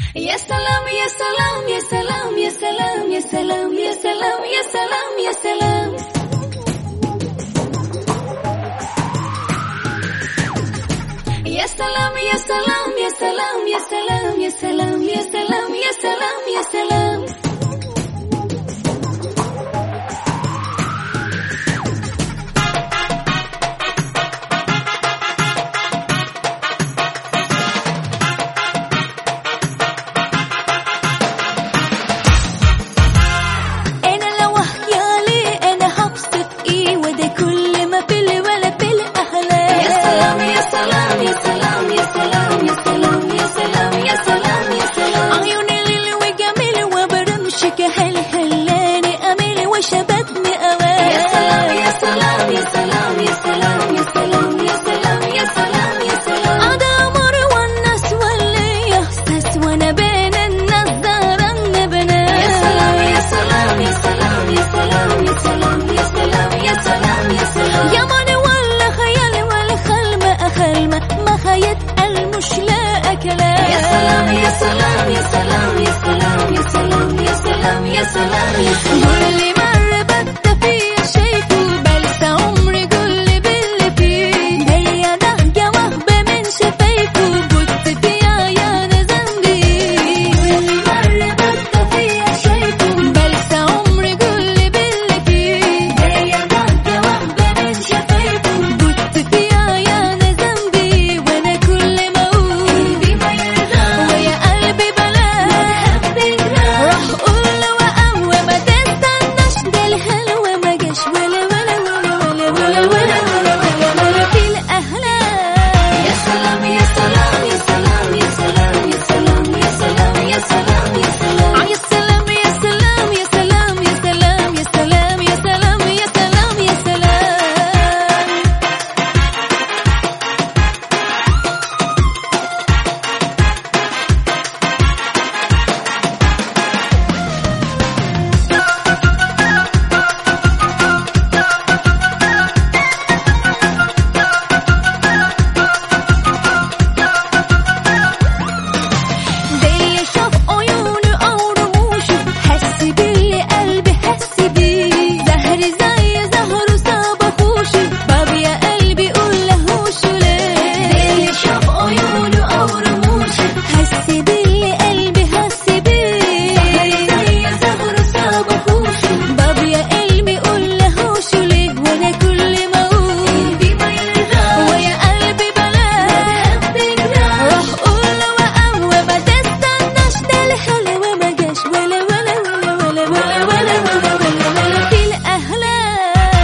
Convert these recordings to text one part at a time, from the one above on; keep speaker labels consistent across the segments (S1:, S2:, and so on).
S1: يا سلام يا سلام يا سلام يا سلام يا سلام يا سلام يا سلام يا سلام يا سلام يا سلام يا سلام يا سلام يا سلام يا سلام يا سلام يا سلام شبكني أوان يا سلام يا سلام يا سلام يا سلام يا سلام يا سلام يا سلام يا سلام عاد أمر والناس واللي يحسس وأنا بين الناس زهران نبنا يا سلام يا سلام يا سلام يا سلام يا سلام يا سلام يا سلام يا سلام يا من ولا خيال ولا خلمة أخلمة ما خيت المش لا أكلام يا سلام يا سلام يا سلام يا سلام يا سلام يا سلام يا سلام يا سلام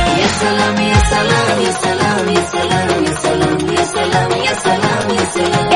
S1: يا سلام يا سلام يا سلام يا سلام يا سلام يا سلام.